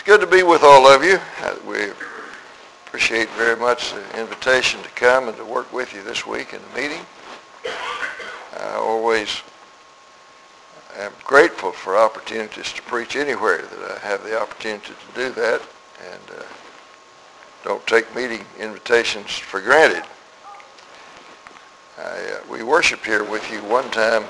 It's good to be with all of you. We appreciate very much the invitation to come and to work with you this week in the meeting. I always am grateful for opportunities to preach anywhere that I have the opportunity to do that, and don't take meeting invitations for granted. We worshiped here with you one time,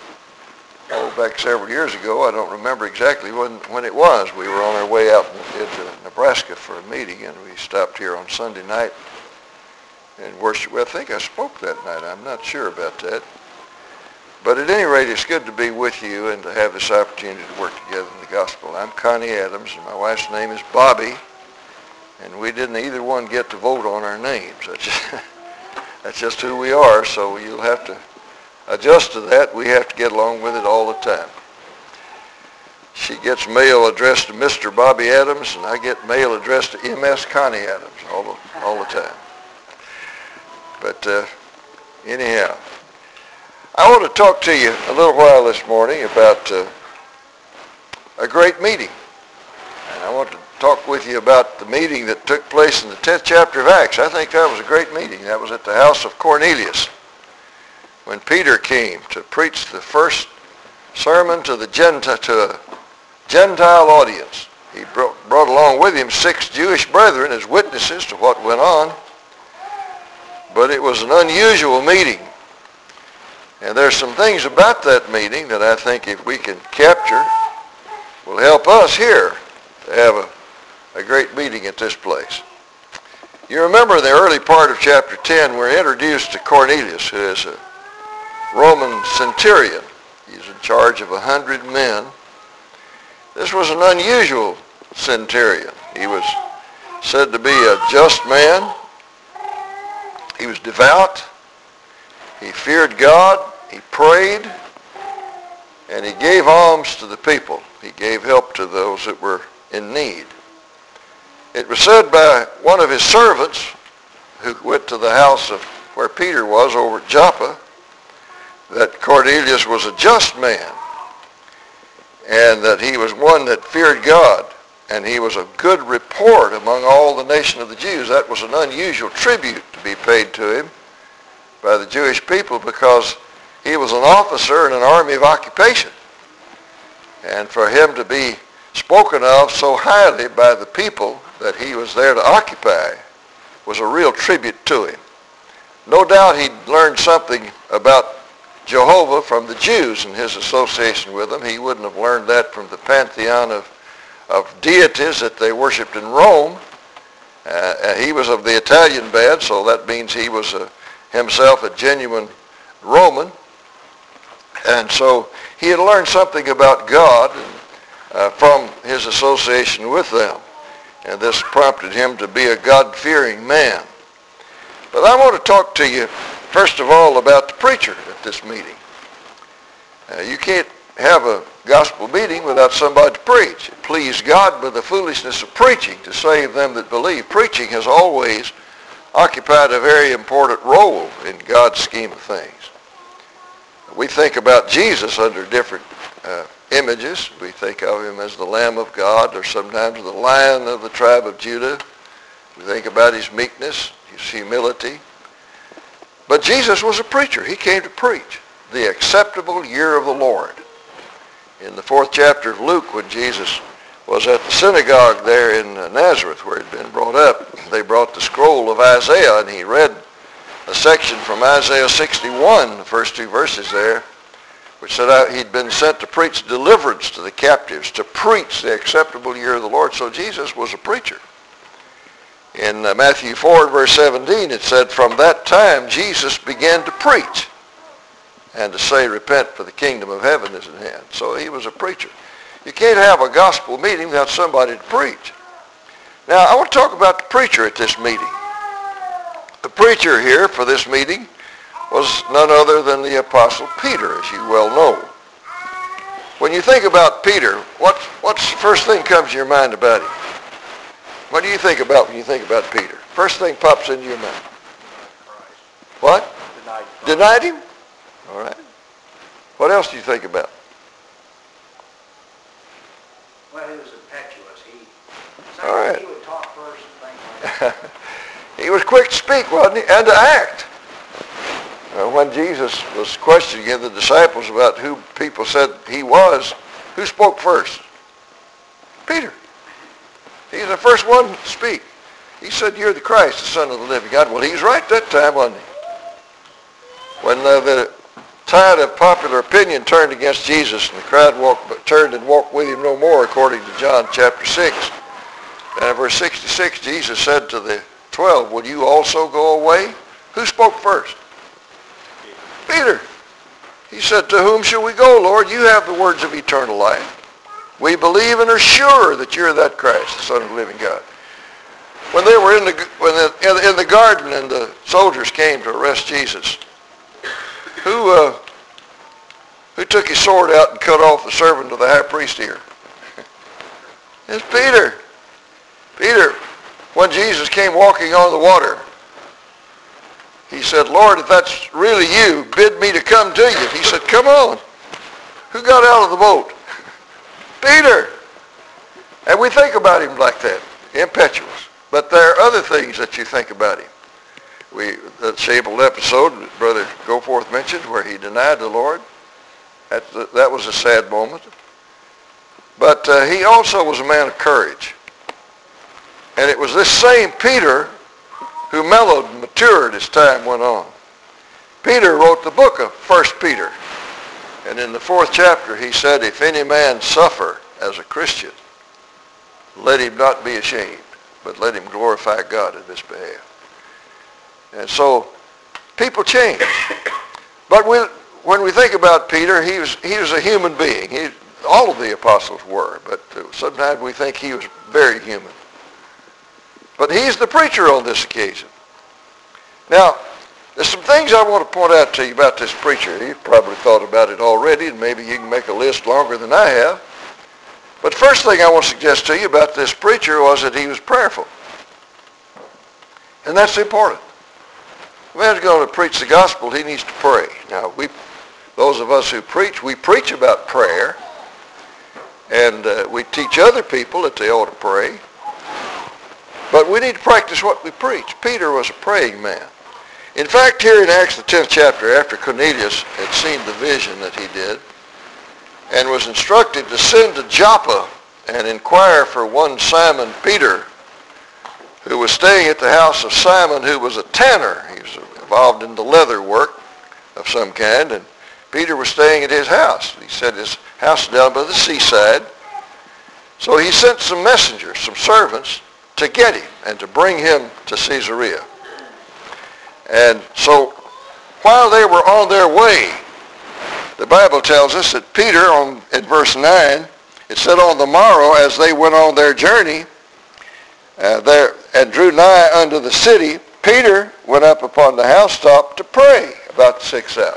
back several years ago. I don't remember exactly when it was. We were on our way out into Nebraska for a meeting, and we stopped here on Sunday night and worshiped. Well, I think I spoke that night. I'm not sure about that. But at any rate, it's good to be with you and to have this opportunity to work together in the gospel. I'm Connie Adams, and my wife's name is Bobby, and we didn't either one get to vote on our names. That's just who we are, so you'll have to adjust to that. We have to get along with it all the time. She gets mail addressed to Mr. Bobby Adams, and I get mail addressed to M.S. Connie Adams all the time. But anyhow, I want to talk to you a little while this morning about a great meeting. And I want to talk with you about the meeting that took place in the 10th chapter of Acts. I think that was a great meeting. That was at the house of Cornelius, when Peter came to preach the first sermon to a Gentile audience. He brought along with him 6 Jewish brethren as witnesses to what went on. But it was an unusual meeting. And there's some things about that meeting that I think if we can capture will help us here to have a great meeting at this place. You remember in the early part of chapter 10, we're introduced to Cornelius, who is a Roman centurion. He's in charge of 100 men. This was an unusual centurion. He was said to be a just man. He was devout. He feared God. He prayed. And he gave alms to the people. He gave help to those that were in need. It was said by one of his servants who went to the house of where Peter was over at Joppa, that Cornelius was a just man, and that he was one that feared God, and he was a good report among all the nation of the Jews. That was an unusual tribute to be paid to him by the Jewish people, because he was an officer in an army of occupation. And for him to be spoken of so highly by the people that he was there to occupy was a real tribute to him. No doubt he'd learned something about Jehovah from the Jews in his association with them. He wouldn't have learned that from the pantheon of deities that they worshipped in Rome. He was of the Italian band, so that means he was himself a genuine Roman. And so he had learned something about God from his association with them. And this prompted him to be a God-fearing man. But I want to talk to you, first of all, about the preacher at this meeting. You can't have a gospel meeting without somebody to preach. It pleased God by the foolishness of preaching to save them that believe. Preaching has always occupied a very important role in God's scheme of things. We think about Jesus under different images. We think of him as the Lamb of God, or sometimes the Lion of the tribe of Judah. We think about his meekness, his humility. But Jesus was a preacher. He came to preach the acceptable year of the Lord. In the 4th chapter of Luke, when Jesus was at the synagogue there in Nazareth where he'd been brought up, they brought the scroll of Isaiah, and he read a section from Isaiah 61, the first 2 verses there, which said he'd been sent to preach deliverance to the captives, to preach the acceptable year of the Lord. So Jesus was a preacher. In Matthew 4, verse 17, it said, "From that time Jesus began to preach and to say, 'Repent, for the kingdom of heaven is at hand.'" So he was a preacher. You can't have a gospel meeting without somebody to preach. Now, I want to talk about the preacher at this meeting. The preacher here for this meeting was none other than the Apostle Peter, as you well know. When you think about Peter, what's the first thing comes to your mind about him? What do you think about when you think about Peter? First thing pops into your mind. What? Denied him? All right. What else do you think about? Well, he was impetuous. All right. He would talk first and things like that. He was quick to speak, wasn't he? And to act. When Jesus was questioning the disciples about who people said he was, who spoke first? Peter. He's the first one to speak. He said, "You're the Christ, the Son of the living God." Well, he was right that time, wasn't he? When the tide of popular opinion turned against Jesus and the crowd turned and walked with him no more, according to John chapter 6. And in verse 66, Jesus said to the 12, "Will you also go away?" Who spoke first? Peter. He said, "To whom shall we go, Lord? You have the words of eternal life. We believe and are sure that you're that Christ, the Son of the living God." When they were in the garden and the soldiers came to arrest Jesus, who took his sword out and cut off the servant of the high priest ear? It's Peter. Peter, when Jesus came walking on the water, he said, "Lord, if that's really you, bid me to come to you." He said, "Come on." Who got out of the boat? Peter. And we think about him like that, impetuous. But there are other things that you think about him. That Sable episode that Brother Goforth mentioned where he denied the Lord, that was a sad moment. But he also was a man of courage. And it was this same Peter who mellowed and matured as time went on. Peter wrote the book of 1 Peter. And in the 4th chapter he said, "If any man suffer as a Christian, let him not be ashamed, but let him glorify God in his behalf." And so people change. But when we think about Peter, he was a human being. All of the apostles were, but sometimes we think he was very human. But he's the preacher on this occasion. Now, there's some things I want to point out to you about this preacher. You've probably thought about it already, and maybe you can make a list longer than I have. But first thing I want to suggest to you about this preacher was that he was prayerful. And that's important. If a man's going to preach the gospel, he needs to pray. Now, those of us who preach, we preach about prayer. And we teach other people that they ought to pray. But we need to practice what we preach. Peter was a praying man. In fact, here in Acts the 10th chapter, after Cornelius had seen the vision that he did, and was instructed to send to Joppa and inquire for one Simon Peter, who was staying at the house of Simon, who was a tanner. He was involved in the leather work of some kind, and Peter was staying at his house. He said his house down by the seaside. So he sent some messengers, some servants, to get him and to bring him to Caesarea. And so while they were on their way, the Bible tells us that Peter, in verse 9, it said, "On the morrow, as they went on their journey there and drew nigh unto the city, Peter went up upon the housetop to pray about the 6th hour."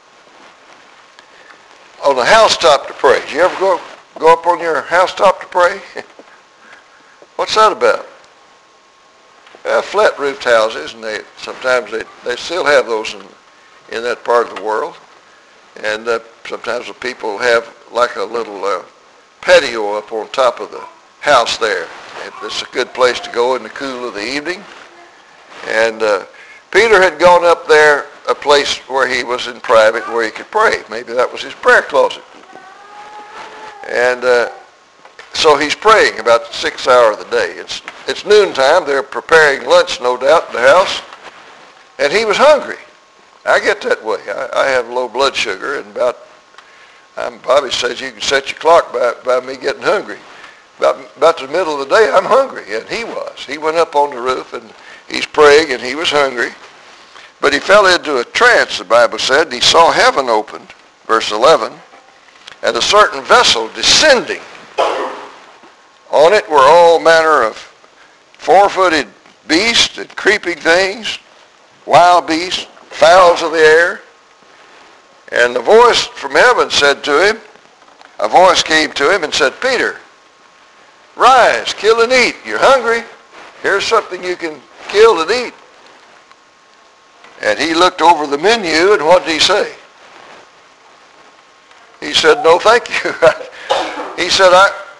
On the housetop to pray. Did you ever go up on your housetop to pray? What's that about? Flat-roofed houses, and sometimes they still have those in that part of the world. And sometimes the people have like a little patio up on top of the house there. It's a good place to go in the cool of the evening. And Peter had gone up there, a place where he was in private, where he could pray. Maybe that was his prayer closet. And so he's praying about the 6th hour of the day. It's noontime. They're preparing lunch, no doubt, in the house. And he was hungry. I get that way. I have low blood sugar, and Bobby says you can set your clock by me getting hungry. About the middle of the day, I'm hungry, and he was. He went up on the roof, and he's praying, and he was hungry. But he fell into a trance, the Bible said, and he saw heaven opened, verse 11, and a certain vessel descending. On it were all manner of four-footed beasts and creeping things, wild beasts, fowls of the air. And the voice from heaven said to him, a voice came to him and said, "Peter, rise, kill and eat. You're hungry. Here's something you can kill and eat." And he looked over the menu, and what did he say? He said, "No, thank you." He said,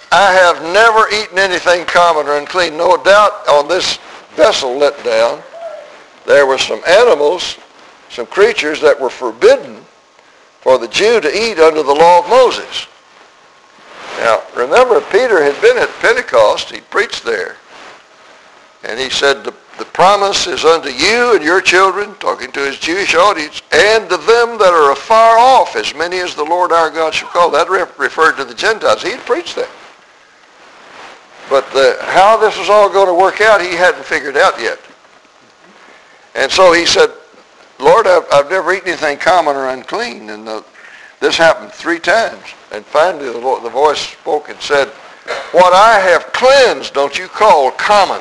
I have never eaten anything common or unclean. No doubt on this vessel let down, there were some animals, some creatures that were forbidden for the Jew to eat under the law of Moses. Now, remember, Peter had been at Pentecost. He preached there. And he said, the promise is unto you and your children, talking to his Jewish audience, and to them that are afar off, as many as the Lord our God shall call. That referred to the Gentiles. He had preached that. But how this was all going to work out, he hadn't figured out yet. And so he said, Lord, I've never eaten anything common or unclean. And this happened 3 times. And finally the voice spoke and said, what I have cleansed don't you call common.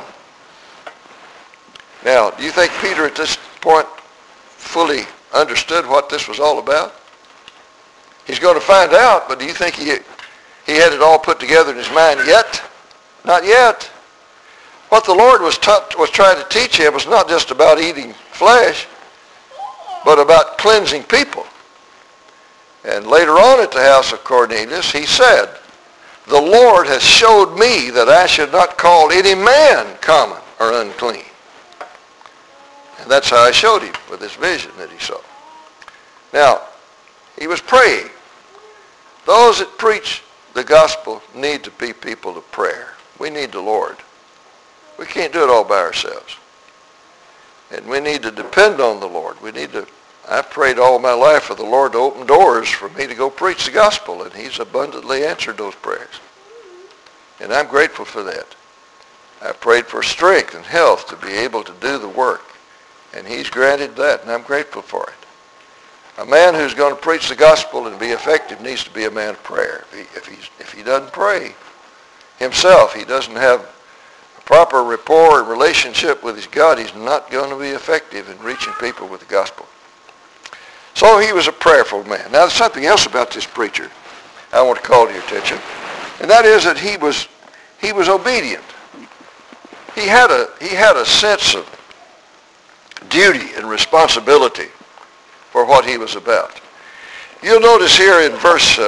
Now, do you think Peter at this point fully understood what this was all about? He's going to find out, but do you think he had it all put together in his mind yet? Not yet. What the Lord was trying to teach him was not just about eating flesh, but about cleansing people. And later on at the house of Cornelius, he said, the Lord has showed me that I should not call any man common or unclean. And that's how I showed him with this vision that he saw. Now, he was praying. Those that preach the gospel need to be people of prayer. We need the Lord. We can't do it all by ourselves. And we need to depend on the Lord. I've prayed all my life for the Lord to open doors for me to go preach the gospel, and he's abundantly answered those prayers. And I'm grateful for that. I've prayed for strength and health to be able to do the work, and he's granted that, and I'm grateful for it. A man who's going to preach the gospel and be effective needs to be a man of prayer. If he doesn't pray himself, he doesn't have a proper rapport and relationship with his God, he's not going to be effective in reaching people with the gospel. So he was a prayerful man. Now there's something else about this preacher I want to call to your attention, and that is that he was obedient. He had a sense of duty and responsibility for what he was about. You'll notice here in verse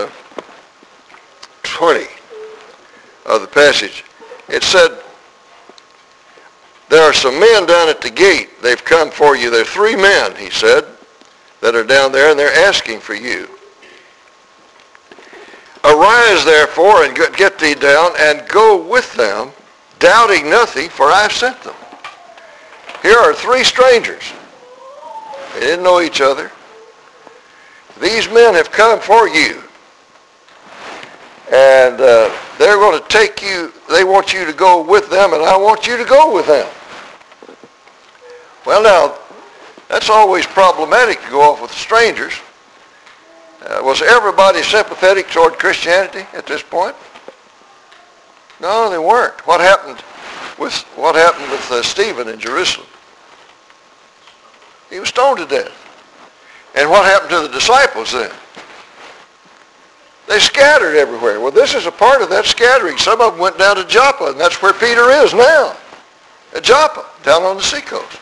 20 of the passage, it said, there are some men down at the gate. They've come for you. There are 3 men, he said, that are down there, and they're asking for you. Arise, therefore, and get thee down, and go with them, doubting nothing, for I've sent them. Here are 3 strangers. They didn't know each other. These men have come for you. And they're going to take you, they want you to go with them, and I want you to go with them. Well, now, that's always problematic to go off with strangers. Was everybody sympathetic toward Christianity at this point? No, they weren't. What happened with Stephen in Jerusalem? He was stoned to death. And what happened to the disciples then? They scattered everywhere. Well, this is a part of that scattering. Some of them went down to Joppa, and that's where Peter is now, at Joppa, down on the seacoast.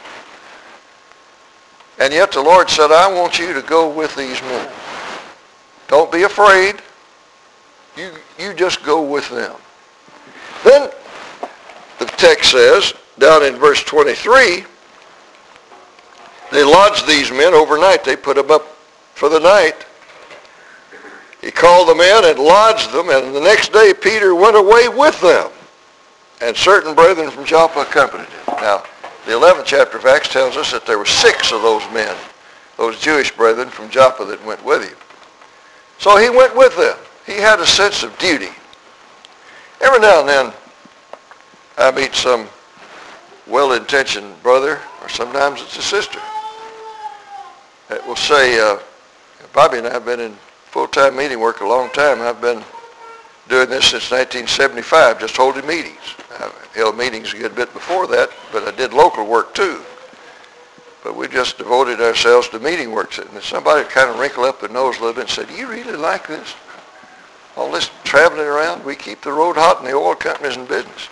And yet the Lord said, I want you to go with these men. Don't be afraid. You just go with them. Then the text says, down in verse 23, they lodged these men overnight. They put them up for the night. He called them in and lodged them, and the next day Peter went away with them, and certain brethren from Joppa accompanied him. Now, the 11th chapter of Acts tells us that there were 6 of those men, those Jewish brethren from Joppa that went with him. So he went with them. He had a sense of duty. Every now and then, I meet some well-intentioned brother, or sometimes it's a sister, that will say, Bobby and I have been in full-time meeting work a long time. I've been doing this since 1975, just holding meetings. I've held meetings a good bit before that, but I did local work too. But we just devoted ourselves to meeting work. And somebody kind of wrinkled up their nose a little bit and said, do you really like this? All this traveling around, we keep the road hot and the oil company's in business.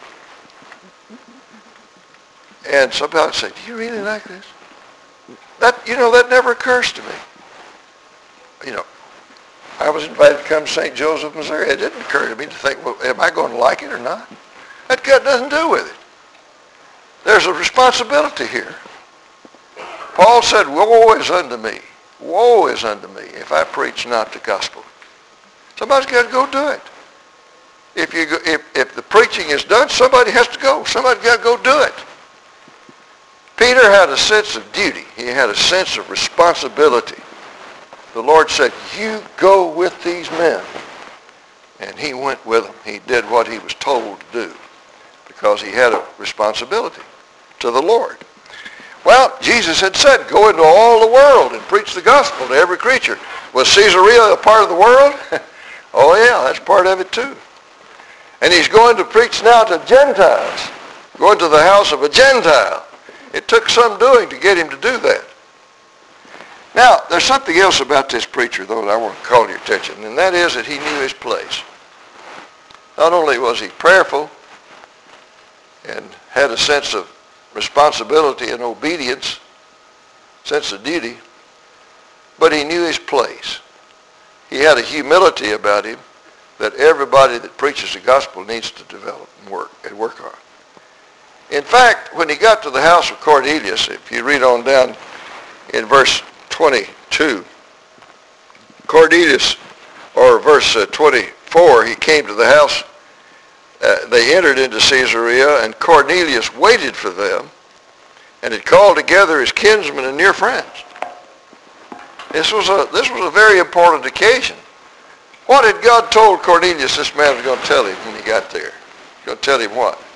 And somebody said, do you really like this? That never occurs to me. I was invited to come to St. Joseph, Missouri. It didn't occur to me to think, well, am I going to like it or not? That got nothing to do with it. There's a responsibility here. Paul said, woe is unto me. Woe is unto me if I preach not the gospel. Somebody's got to go do it. If the preaching is done, somebody has to go. Somebody's got to go do it. Peter had a sense of duty. He had a sense of responsibility. The Lord said, you go with these men. And he went with them. He did what he was told to do because he had a responsibility to the Lord. Well, Jesus had said, go into all the world and preach the gospel to every creature. Was Caesarea a part of the world? Oh yeah, that's part of it too. And he's going to preach now to Gentiles, going to the house of a Gentile. It took some doing to get him to do that. Now, there's something else about this preacher, though, that I want to call your attention, and that is that he knew his place. Not only was he prayerful and had a sense of responsibility and obedience, sense of duty, but he knew his place. He had a humility about him that everybody that preaches the gospel needs to develop and work on. In fact, when he got to the house of Cornelius, if you read on down in verse 22, Cornelius, or verse 24, he came to the house. They entered into Caesarea, and Cornelius waited for them and had called together his kinsmen and near friends. This was a very important occasion. What had God told Cornelius this man was going to tell him when he got there? He's going to tell him what?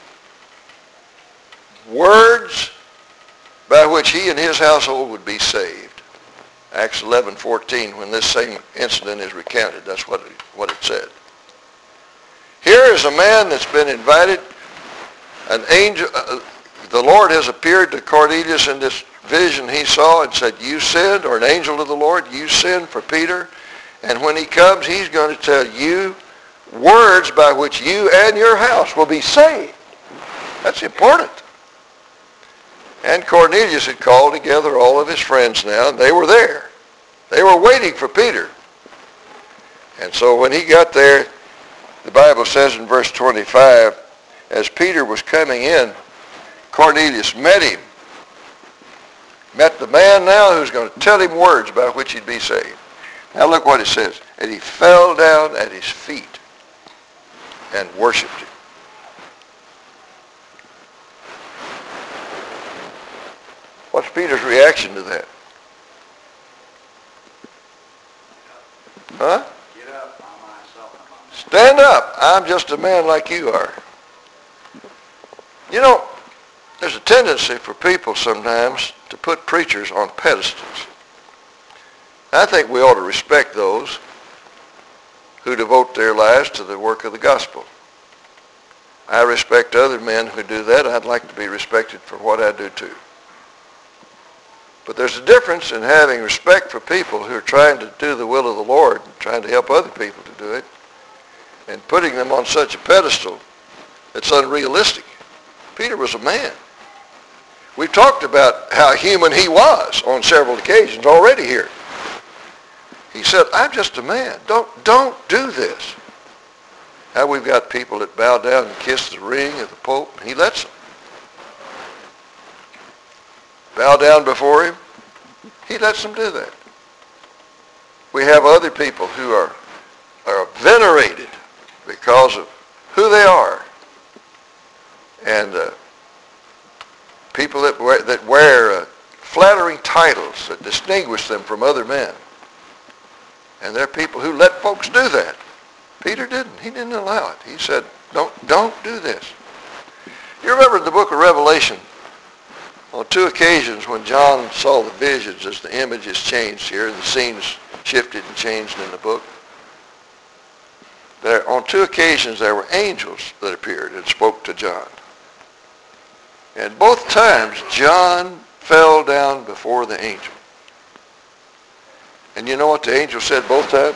Words by which he and his household would be saved. Acts 11:14, when this same incident is recounted, that's what it said. Here is a man that's been invited. An angel, the Lord has appeared to Cornelius in this vision he saw and said, you send, or an angel of the Lord, you send for Peter. And when he comes, he's going to tell you words by which you and your house will be saved. That's important. And Cornelius had called together all of his friends now, and they were there. They were waiting for Peter. And so when he got there, the Bible says in verse 25, as Peter was coming in, Cornelius met him. Met the man now who's going to tell him words by which he'd be saved. Now look what it says. And he fell down at his feet and worshiped him. What's Peter's reaction to that? Huh? Get up, I'm myself. Stand up. I'm just a man like you are. You know, there's a tendency for people sometimes to put preachers on pedestals. I think we ought to respect those who devote their lives to the work of the gospel. I respect other men who do that. I'd like to be respected for what I do too. But there's a difference in having respect for people who are trying to do the will of the Lord, trying to help other people to do it, and putting them on such a pedestal that's unrealistic. Peter was a man. We've talked about how human he was on several occasions already here. He said, I'm just a man. Don't do this. Now we've got people that bow down and kiss the ring of the Pope, and he lets them. Bow down before him, he lets them do that. We have other people who are venerated because of who they are. And people that wear flattering titles that distinguish them from other men. And there are people who let folks do that. Peter didn't. He didn't allow it. He said, don't do this. You remember in the book of Revelation, on two occasions when John saw the visions as the images changed here, the scenes shifted and changed in the book. On two occasions there were angels that appeared and spoke to John. And both times John fell down before the angel. And you know what the angel said both times?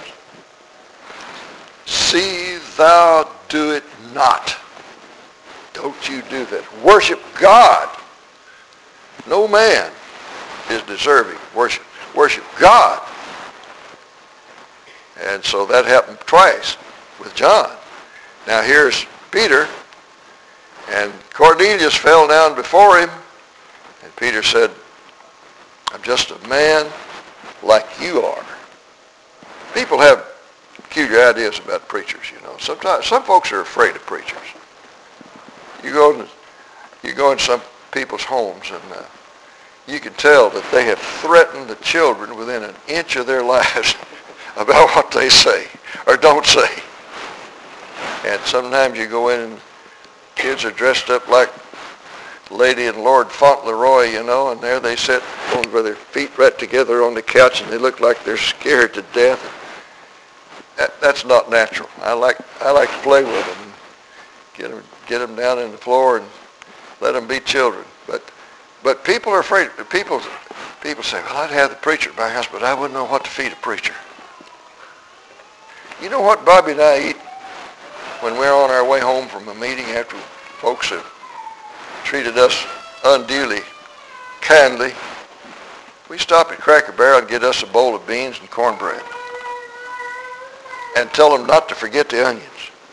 See thou do it not. Don't you do that. Worship God. No man is deserving worship. Worship God. And so that happened twice with John. Now here's Peter, and Cornelius fell down before him, and Peter said, I'm just a man like you are. People have peculiar ideas about preachers, you know. Sometimes some folks are afraid of preachers. You go in some people's homes, and you can tell that they have threatened the children within an inch of their lives about what they say or don't say. And sometimes you go in and kids are dressed up like Lady and Lord Fauntleroy, you know, and there they sit with their feet right together on the couch, and they look like they're scared to death. That's not natural. I like to play with them and get them down on the floor and let them be children. But people are afraid. People say, well, I'd have the preacher at my house, but I wouldn't know what to feed a preacher. You know what Bobby and I eat when we're on our way home from a meeting after folks have treated us unduly kindly? We stop at Cracker Barrel and get us a bowl of beans and cornbread and tell them not to forget the onions.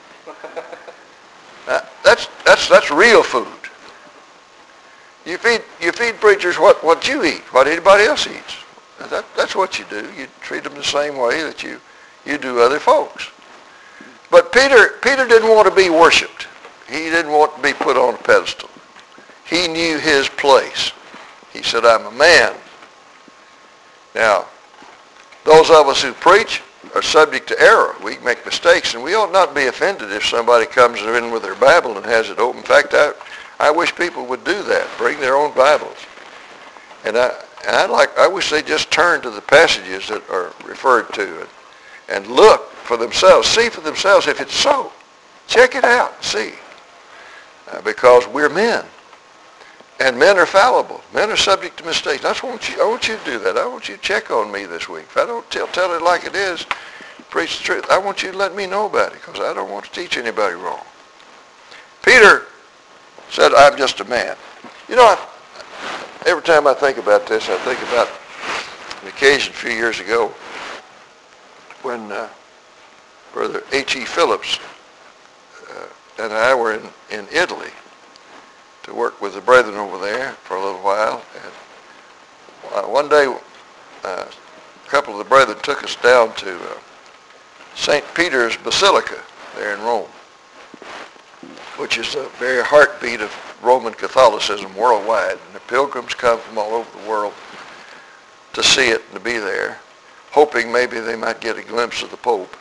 That's real food. You feed preachers what you eat, what anybody else eats. That's what you do. You treat them the same way that you do other folks. But Peter didn't want to be worshipped. He didn't want to be put on a pedestal. He knew his place. He said, I'm a man. Now, those of us who preach are subject to error. We make mistakes, and we ought not be offended if somebody comes in with their Bible and has it open. In fact, I wish people would do that, bring their own Bibles. And I wish they'd just turn to the passages that are referred to and look for themselves, see for themselves if it's so. Check it out, see. Because we're men. And men are fallible. Men are subject to mistakes. I want you to do that. I want you to check on me this week. If I don't tell it like it is, preach the truth, I want you to let me know about it because I don't want to teach anybody wrong. Peter said, I'm just a man. You know, every time I think about this, I think about an occasion a few years ago when Brother H.E. Phillips and I were in Italy to work with the brethren over there for a little while. And one day, a couple of the brethren took us down to St. Peter's Basilica there in Rome, which is the very heartbeat of Roman Catholicism worldwide. And the pilgrims come from all over the world to see it and to be there, hoping maybe they might get a glimpse of the Pope.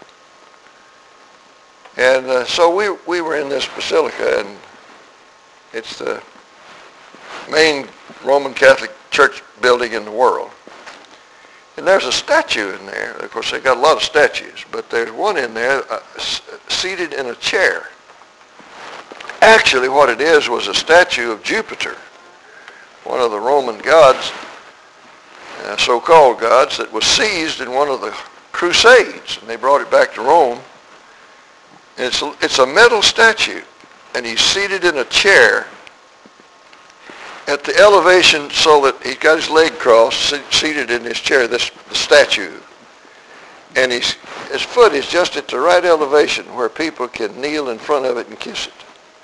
And so we were in this basilica, and it's the main Roman Catholic church building in the world. And there's a statue in there. Of course, they've got a lot of statues, but there's one in there seated in a chair. Actually, what it is was a statue of Jupiter, one of the Roman gods, so-called gods, that was seized in one of the Crusades, and they brought it back to Rome. And it's a metal statue, and he's seated in a chair at the elevation so that he's got his leg crossed, seated in his chair, the statue. And his foot is just at the right elevation where people can kneel in front of it and kiss it.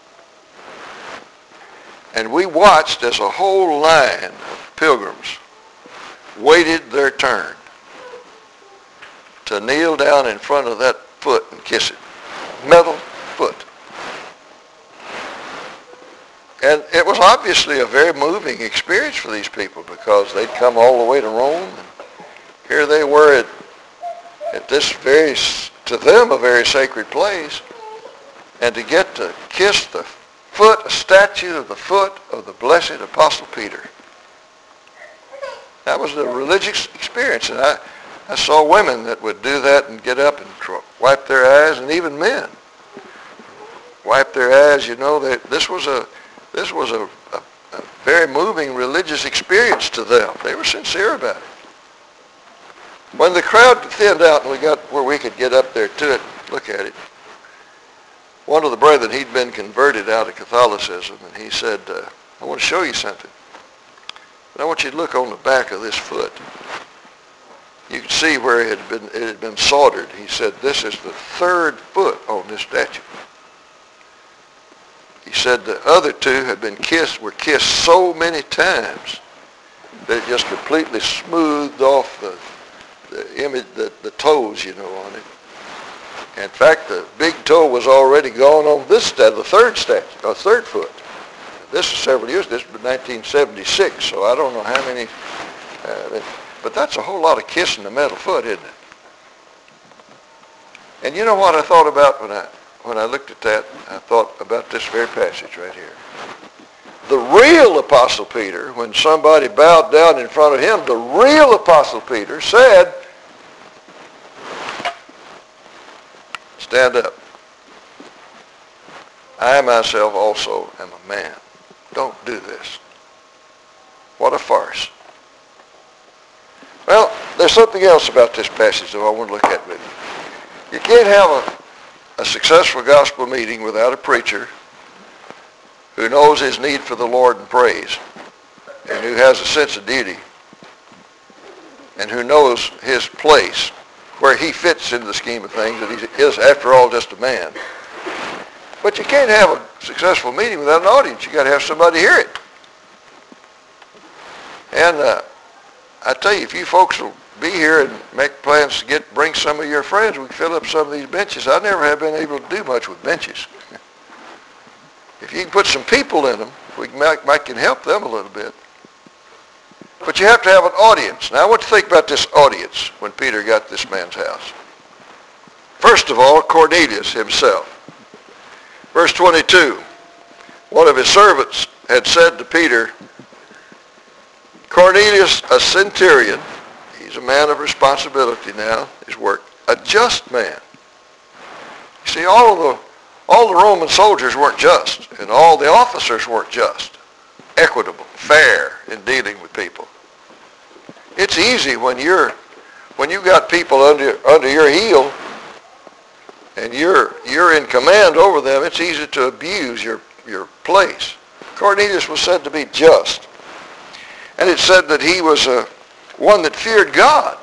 And we watched as a whole line of pilgrims waited their turn to kneel down in front of that foot and kiss it. Metal foot. And it was obviously a very moving experience for these people because they'd come all the way to Rome, and here they were at this very, to them, a very sacred place, and to get to kiss the foot, a statue of the foot of the blessed Apostle Peter. That was a religious experience, and I saw women that would do that and get up and wipe their eyes, and even men wipe their eyes. You know, this was a very moving religious experience to them. They were sincere about it. When the crowd thinned out and we got where we could get up there to it and look at it, one of the brethren, he'd been converted out of Catholicism, and he said, I want to show you something. But I want you to look on the back of this foot. You could see where it had been soldered. He said, this is the third foot on this statue. He said the other two were kissed so many times that it just completely smoothed off the image, the toes, on it. In fact, the big toe was already gone on this statue, the third foot. This is several years. This was 1976, so I don't know how many. But that's a whole lot of kissing the metal foot, isn't it? And you know what I thought about when I looked at that? I thought about this very passage right here. The real Apostle Peter, when somebody bowed down in front of him, the real Apostle Peter said, stand up. I myself also am a man. Don't do this. What a farce. Well, there's something else about this passage that I want to look at with you. You can't have a successful gospel meeting without a preacher who knows his need for the Lord and prays, and who has a sense of duty, and who knows his place, where he fits into the scheme of things, that he is, after all, just a man. But you can't have a successful meeting without an audience. You got to have somebody hear it. And I tell you, if you folks will be here and make plans to bring some of your friends, we can fill up some of these benches. I never have been able to do much with benches. If you can put some people in them, we can help them a little bit. But you have to have an audience. Now, I want you to think about this audience when Peter got this man's house. First of all, Cornelius himself. Verse 22, one of his servants had said to Peter, Cornelius, a centurion, he's a man of responsibility now, his work, a just man. You see, all the Roman soldiers weren't just, and all the officers weren't just, equitable, fair in dealing with people. It's easy when you've got people under your heel, and you're in command over them, it's easy to abuse your place. Cornelius was said to be just. And it said that he was one that feared God,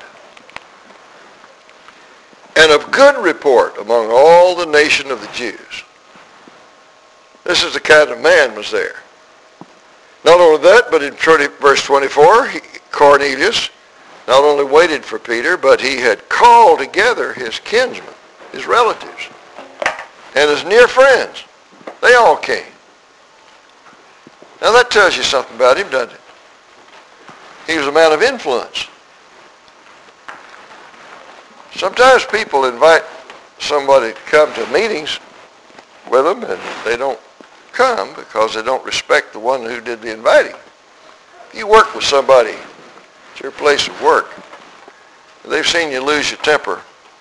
and of good report among all the nation of the Jews. This is the kind of man was there. Not only that, but in verse 24, Cornelius not only waited for Peter, but he had called together his kinsmen, his relatives, and his near friends. They all came. Now that tells you something about him, doesn't it? He was a man of influence. Sometimes people invite somebody to come to meetings with them, and they don't come because they don't respect the one who did the inviting. If you work with somebody at your place of work, they've seen you lose your temper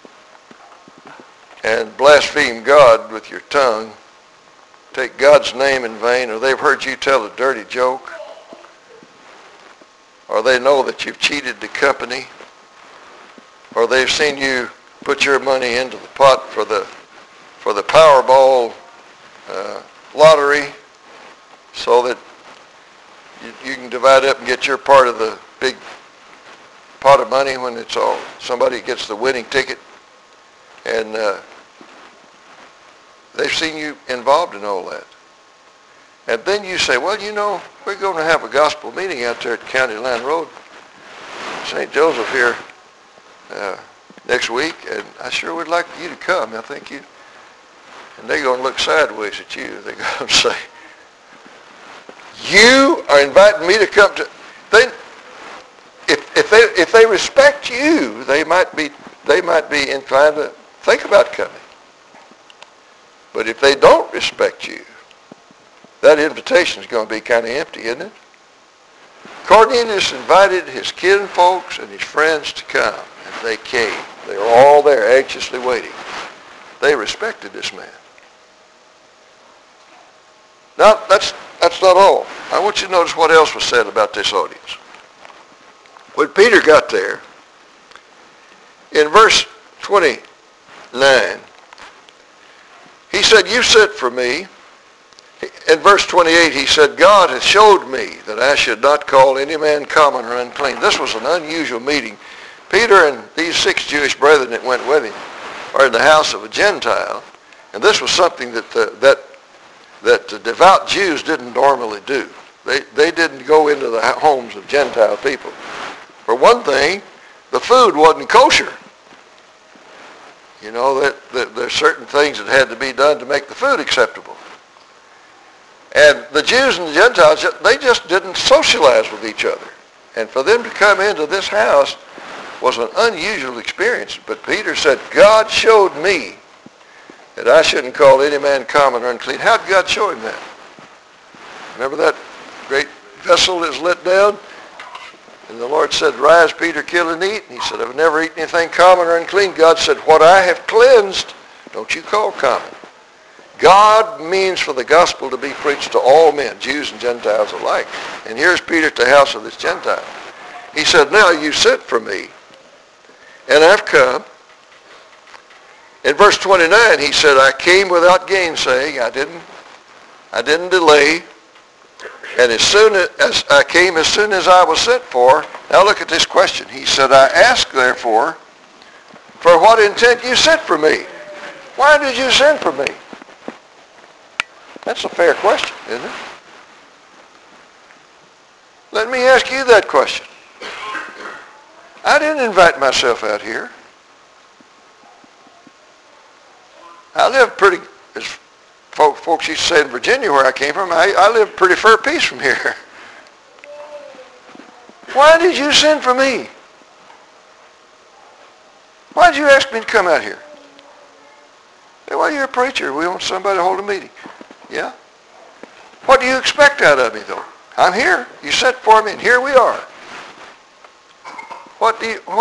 and blaspheme God with your tongue, take God's name in vain, or they've heard you tell a dirty joke, or they know that you've cheated the company, or they've seen you put your money into the pot for the Powerball lottery so that you can divide up and get your part of the big pot of money when it's all somebody gets the winning ticket, and they've seen you involved in all that. And then you say, well, we're going to have a gospel meeting out there at County Line Road, St. Joseph here next week, and I sure would like you to come. I think and they're going to look sideways at you. They're going to say, you are inviting me to come to... If they respect you, they might be inclined to think about coming. But if they don't respect you, that invitation is going to be kind of empty, isn't it? Cornelius invited his kinfolks and his friends to come, and they came. They were all there anxiously waiting. They respected this man. Now, that's not all. I want you to notice what else was said about this audience. When Peter got there, in verse 29, he said, you sent for me. In verse 28, he said, God has showed me that I should not call any man common or unclean. This was an unusual meeting. Peter and these 6 Jewish brethren that went with him are in the house of a Gentile, and this was something that the devout Jews didn't normally do. They didn't go into the homes of Gentile people. For one thing, the food wasn't kosher. You know, that there's certain things that had to be done to make the food acceptable. And the Jews and the Gentiles, they just didn't socialize with each other. And for them to come into this house was an unusual experience. But Peter said, God showed me that I shouldn't call any man common or unclean. How did God show him that? Remember that great vessel that was let down? And the Lord said, rise, Peter, kill and eat. And he said, I've never eaten anything common or unclean. God said, what I have cleansed, don't you call common. God means for the gospel to be preached to all men, Jews and Gentiles alike. And here's Peter at the house of this Gentile. He said, now you sent for me, and I've come. In verse 29, he said, I came without gainsaying. I didn't delay. And as soon as I came, as soon as I was sent for. Now look at this question. He said, I ask therefore, for what intent you sent for me? Why did you send for me? That's a fair question, isn't it? Let me ask you that question. I didn't invite myself out here. I live pretty, as folks used to say in Virginia where I came from, I live pretty far piece from here. Why did you send for me? Why did you ask me to come out here? Hey, well, you're a preacher. We want somebody to hold a meeting. Yeah? What do you expect out of me, though? I'm here. You sent for me, and here we are. For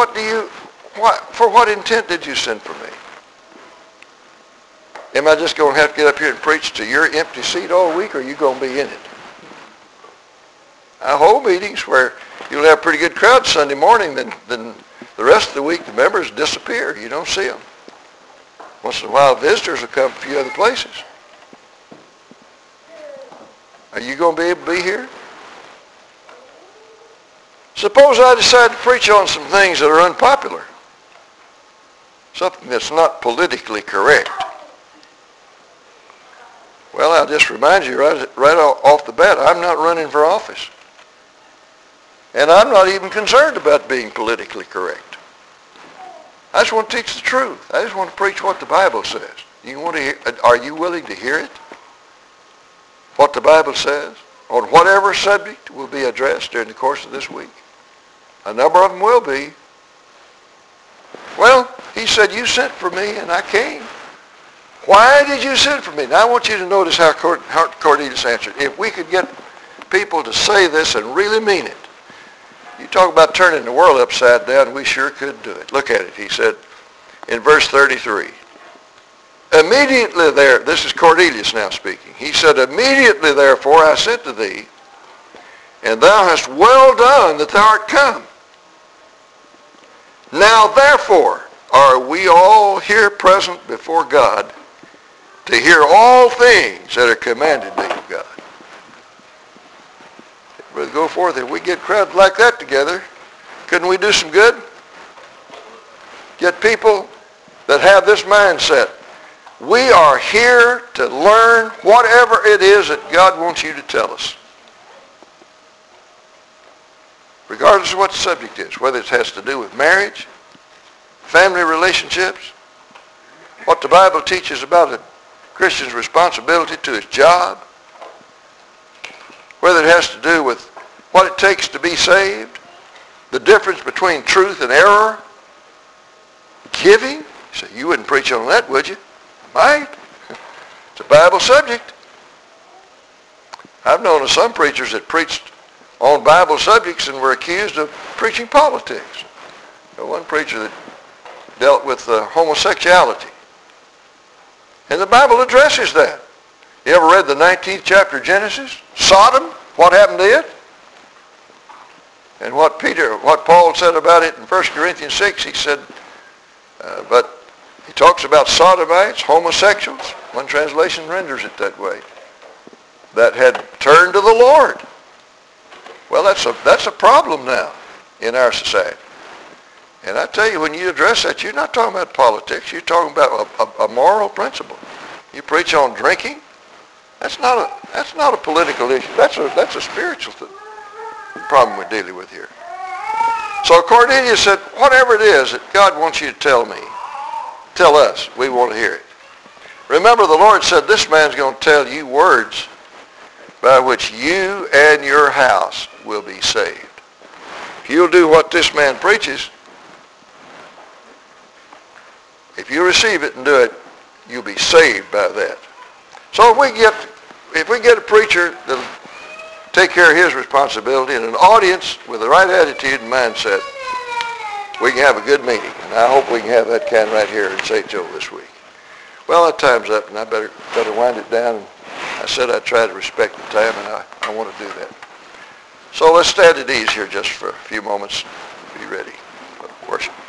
what intent did you send for me? Am I just going to have to get up here and preach to your empty seat all week, or are you going to be in it? I hold meetings where you'll have a pretty good crowd Sunday morning, then the rest of the week the members disappear. You don't see them. Once in a while visitors will come from a few other places. Are you going to be able to be here? Suppose I decide to preach on some things that are unpopular. Something that's not politically correct. Well, I'll just remind you right off the bat, I'm not running for office. And I'm not even concerned about being politically correct. I just want to teach the truth. I just want to preach what the Bible says. Are you willing to hear it? What the Bible says on whatever subject will be addressed during the course of this week. A number of them will be. Well, he said, you sent for me and I came. Why did you send for me? Now I want you to notice how Cornelius answered. If we could get people to say this and really mean it. You talk about turning the world upside down, we sure could do it. Look at it. He said in verse 33. Immediately there, this is Cornelius now speaking. He said, immediately therefore I sent to thee, and thou hast well done that thou art come. Now therefore are we all here present before God to hear all things that are commanded thee of God. Brother, go forth. If we get crowds like that together, couldn't we do some good? Get people that have this mindset. We are here to learn whatever it is that God wants you to tell us. Regardless of what the subject is, whether it has to do with marriage, family relationships, what the Bible teaches about a Christian's responsibility to his job, whether it has to do with what it takes to be saved, the difference between truth and error, giving. You say, you wouldn't preach on that, would you? Might. It's a Bible subject. I've known of some preachers that preached on Bible subjects and were accused of preaching politics. One preacher that dealt with homosexuality. And the Bible addresses that. You ever read the 19th chapter of Genesis? Sodom, what happened to it? And what Paul said about it in 1 Corinthians 6, he said, but he talks about sodomites, homosexuals. One translation renders it that way. That had turned to the Lord. Well, that's a problem now in our society. And I tell you, when you address that, you're not talking about politics. You're talking about a moral principle. You preach on drinking. That's not a political issue. That's a spiritual problem we're dealing with here. So Cornelius said, whatever it is that God wants you to tell me, tell us. We want to hear it. Remember, the Lord said, this man's going to tell you words by which you and your house will be saved. If you'll do what this man preaches, if you receive it and do it, you'll be saved by that. So if we get a preacher that'll take care of his responsibility and an audience with the right attitude and mindset, we can have a good meeting. And I hope we can have that kind right here in St. Joe this week. Well, that time's up, and I better wind it down. And I said I'd try to respect the time, and I want to do that. So let's stand at ease here just for a few moments. Be ready for worship.